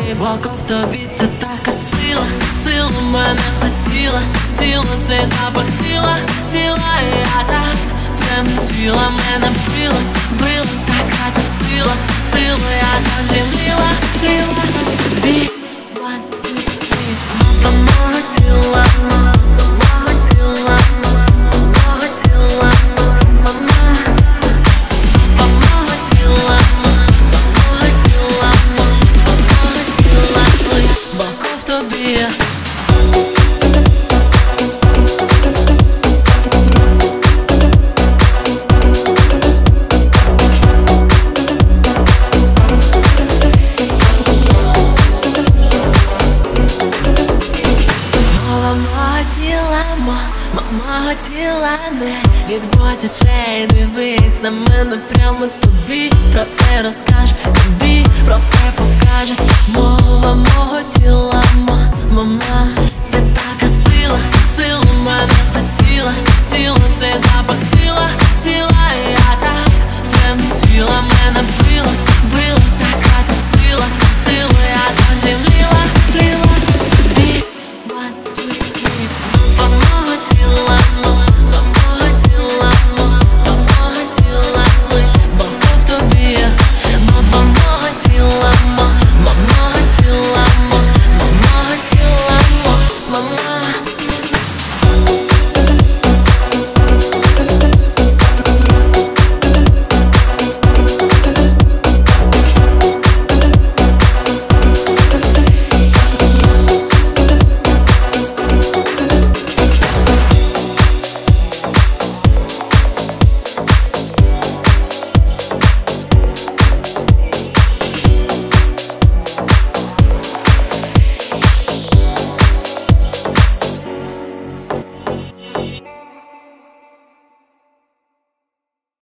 Боком в тобі це така сила, сила мене хотіла, тіло цей запах тіла, тіла, і я так тремтіла, мене била, била така та сила, сила, я там зімліла, ліла тобі. One, two, three. Мого тіла, мого тіла, мого тіла, мого тіла, мого тіла, мого тіла, боком в тобі. Мого тіла не відводь очей, дивись на мене прямо, тобі про все розкаже, тобі про все покаже. Мова